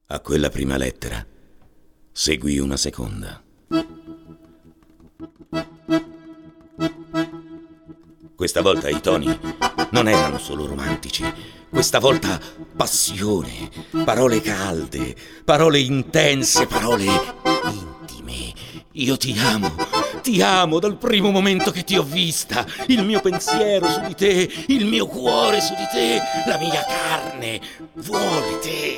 A quella prima lettera seguì una seconda. Questa volta i toni non erano solo romantici, questa volta passione, parole calde, parole intense, parole intime. Io ti amo dal primo momento che ti ho vista. Il mio pensiero su di te, il mio cuore su di te, la mia carne vuole te.